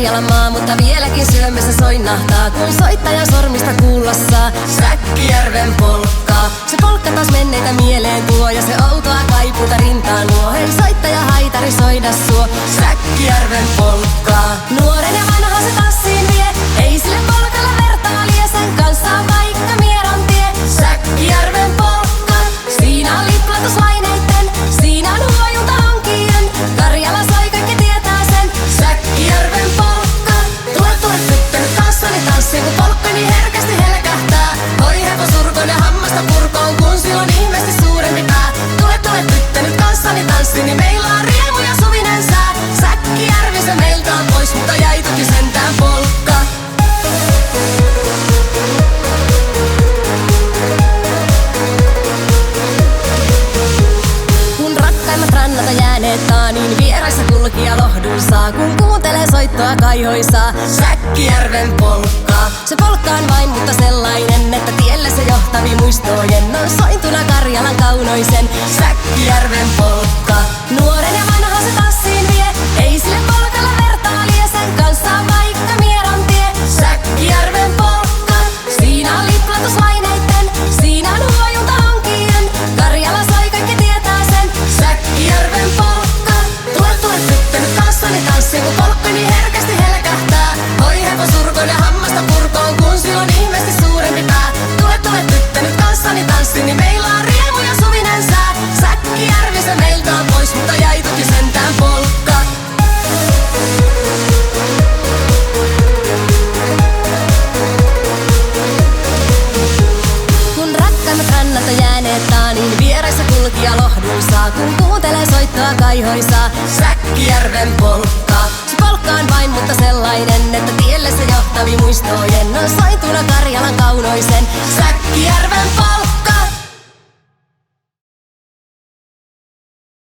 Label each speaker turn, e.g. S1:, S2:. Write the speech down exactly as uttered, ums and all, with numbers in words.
S1: Karjalan maa, mutta vieläkin sydämessä soinnahtaa, kun soittajan sormista kuulossa Säkkijärven polkkaa. Se polkka taas menneitä mieleen tuo, ja se outoa kaipuuta rintaan nuo. Hei soittaja haitari, soida suo Säkkijärven polkkaa. Nuoren ja vanhan se tassiin vie, ei sille polkalla vertaa lie, sen kanssa on vaikka Mieron tie. Säkkijärven polkka, siinä on liplatuslaineitten, siinä on huojunta onkien. Karjala soi, kaikki tietää sen. Säkkijärven polkka, tule tule tyttö nyt kanssani tanssiin, kun polkka niin herkästi helkähtää. Hoi hevos urkoon ja hammasta purkoon, kun silloin ihmeesti suurempi pää. Tule tule tyttö nyt kanssani tanssiin, niin meillä on riemu ja suvinen sää. Säkkijärvi se meiltä on pois, mutta jäi toki sentään polkka. Kun rakkaimmat rannalta jääneet taa, niin vieraissa kulkija lohdun saa. Kun kuuntelee soittoa kaihoisaa Säkkijärven polkkaa. Se polkka on vain mutta sellainen, että tielle se johtavi muistojen on sointuna Karjalan kaunoisen Säkkijärven polkka. Nuoren ja vanhan se tassiin vie, ei sille polkalla vertaa lie, sen kanssa on vaikka Mieron tie. Säkkijärven polkka, siinä on liplatuslaineitten, siinä on huojunta onkien. Karjala soi, kaikki tietää sen. Säkkijärven polkka, tule tule tyttö nyt kanssani tanssiin, kun polkka niin herkästi helkähtää. Hoi hevos urkoon ja hammasta purkoon, kun silloin ihmeesti suurempi pää. Tule tule tyttö nyt kanssani tanssiin, niin meillä on riemu ja suvinen sää. Säkkijärvi se meiltä on pois, mutta jäi toki sentään polkka. Kun rakkaimmat rannalta jääneet taa, niin vieraissa kulkija lohdun saa. Kun kuuntelee soittoa kaihoisaa Säkkijärven polkkaa. Se polkka on vain mutta sellainen, että tielle se johtavi muistojen on sointu